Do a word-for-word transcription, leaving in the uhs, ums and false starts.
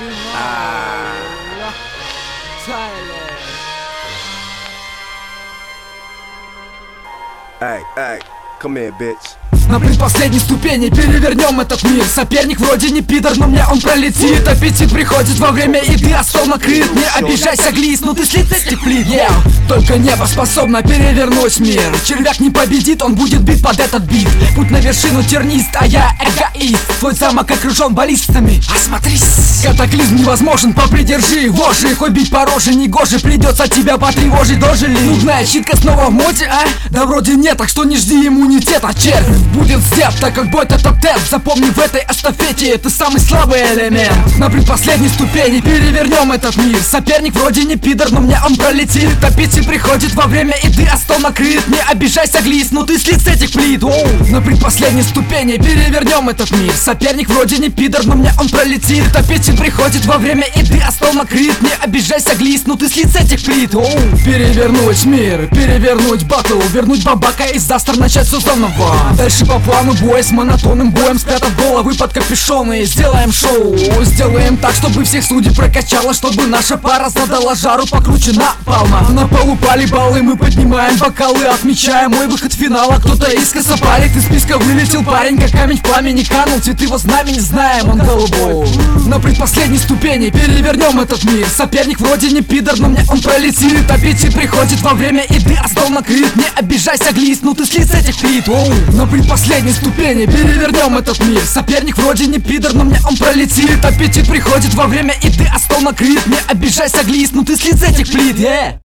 Ah. Hey, hey, come here, bitch. На предпоследней ступени перевернем этот мир. Соперник вроде не пидор, но мне он пролетит. Аппетит приходит во время еды, а стол накрыт. Не обижайся, глист, ну ты слиц этих плит. yeah. Только небо способно перевернуть мир. Червяк не победит, он будет бит под этот бит. Путь на вершину тернист, а я эгоист. Твой замок окружен баллистами, осмотрись. Катаклизм невозможен, попридержи его же. Хоть бить по роже негоже, придется тебя потревожить. Дожили. Нудная щитка снова в моде, а? Да вроде нет, так что не жди иммунитета, червь. Будет степ, так как бой это топ-тен. Запомни, в этой эстафете это самый слабый элемент. На предпоследней ступени перевернем этот мир. Соперник вроде не пидор, но мне он пролетит. Аппетит приходит во время еды, а стол накрыт. Не обижайся, глист, ну ты слиц этих плит. Оу. На предпоследней ступени перевернем этот мир. Соперник вроде не пидор, но мне он пролетит. Аппетит приходит во время еды, а стол накрыт. Не обижайся, глист, ну ты слиц этих плит. Оу. Перевернуть мир, перевернуть батл, вернуть бабака из завтра, начать все заново. Дальше по плану бой с монотонным боем, спрятав головы под капюшоны. Сделаем шоу, сделаем так, чтобы всех судей прокачало, чтобы наша пара задала жару покруче напалма. На полу пали баллы, мы поднимаем бокалы, отмечаем мой выход в финал, а кто-то искоса палит. Из списка вылетел парень, как камень в пламени канул. Цвет его знамени знаем, он голубой. На предпоследней ступени перевернем этот мир. Соперник вроде не пидор, но мне он пролетит. Аппетит приходит во время еды, а стол накрыт. Не обижайся, глист, ну ты слиц этих плит. На предпоследней ступени перевернем этот мир. Соперник вроде не пидор, но мне он пролетит. Аппетит приходит во время еды, а стол накрыт. Не обижайся, глист, ну ты слиц этих плит. yeah.